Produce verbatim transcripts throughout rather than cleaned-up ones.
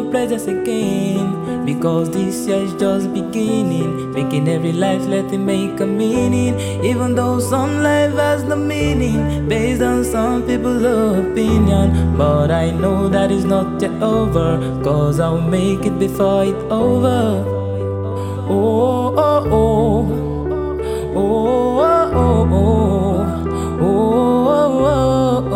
your presence again, because this year is just beginning. Making every life, let it make a meaning. Even though some life has no meaning, based on some people's opinion. But I know that it's not yet over, cause I'll make it before it's over. Oh, oh, oh. Oh, oh, oh, oh. Oh, oh,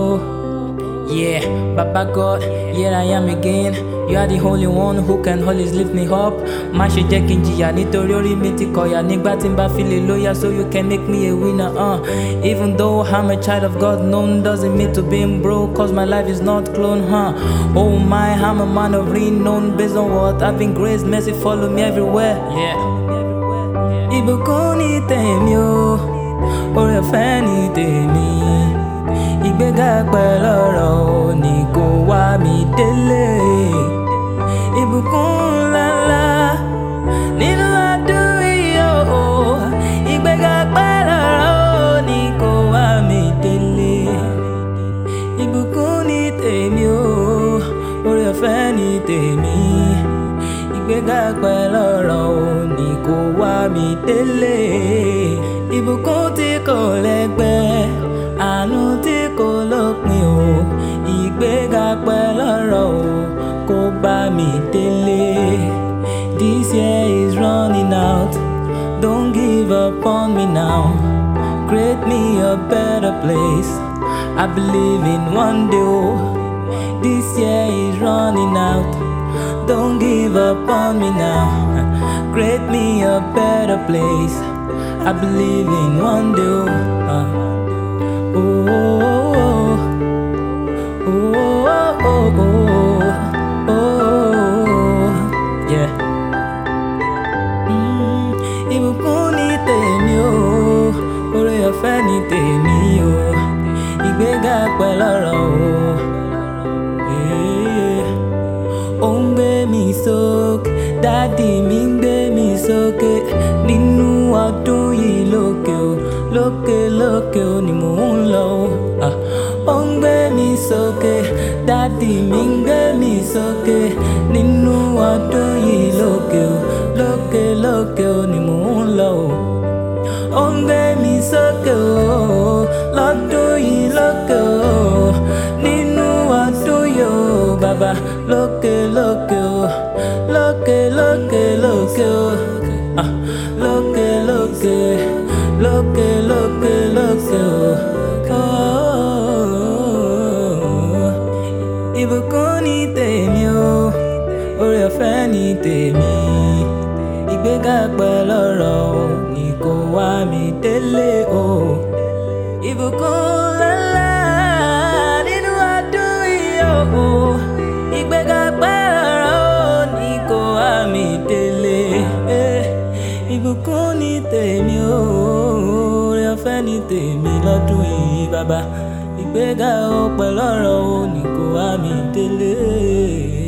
oh. Yeah, Baba God, here I am again. You are the holy one who can always lift me up. Má ṣe jẹ́ kí n jìyà nítorí orí mi ti kọ̀yà. Nígbà tí n bá fi lè lóyà, so you can make me a winner. uh. Even though I'm a child of God, known doesn't mean to be broke, cause my life is not clone. huh? Oh my, I'm a man of renown, based on what I've been graced. Mercy follow me everywhere. Yeah. Ìbùkún ni tèmi o, oore ọ̀fẹ́ ni tèmi. Ìgbéga pẹ̀lú ọ̀rọ̀ ni kò wá mi délé. Ìbùkún ńláńlá nínú ọdún yìí o. Ìgbéga pẹ̀lú ọ̀rọ̀ ni kò wá mi délé. Ìbùkún ni tèmi o, oore ọ̀fẹ́ ni tèmi. Ìgbéga pẹ̀lú ọ̀rọ̀ ni kò wá mi délé. Ìbùkún tí kò lẹ́gbẹ́, àánú tí kò lópin o. Ìgbéga pẹ̀lú ọ̀rọ̀ kò bá mi délé. This year is running out, don't give up on me now. Create me a better place, I believe in one day. oh. This year is running out, don't give up on me now. Create me a better place, I believe in one day. Uh. Oh, oh, oh, oh, oh, oh, oh, yeah. Mm, ìbùkún ni tèmi o, oore ọ̀fẹ́ ni tèmi o. Ìgbéga pẹ̀lú ọ̀rọ̀ o. Ó ń gbé mi sókè, dádì mi ń gbé mi sókè. Nínú ọdún yìí lókè o, lókè lókè o ni mò ń lọ o. Ah. Ó ń gbé mi sókè, dádì mi ń gbé mi sókè. Nínú ọdún yìí lókè o, lókè lókè o ni mò ń lọ o. Ó ń gbé mi sókè o, lọ́dún yìí lókè o. Nínú ọdún yìí o, bàbá lókè lókè o, lókè lókè lókè o. Ah. Lókè lókè, lókè lókè lókè o. Ìbùkún ni tèmi o, oore ọ̀fẹ́ ni tèmi. Ìgbéga pẹ̀lú ọ̀rọ̀ ni kò wá mi délé o. Ìbùkún ńláńlá nínú ọdún yìí o. Ìgbéga pẹ̀lú ọ̀rọ̀ ni kò wá mi délé. Ìbùkún ni tèmi o, oore ọ̀fẹ́ ni tèmi lọ́dún yìí bàbá. Ìgbéga o pẹ̀lú ọ̀rọ̀ o ni kò wá mi délé.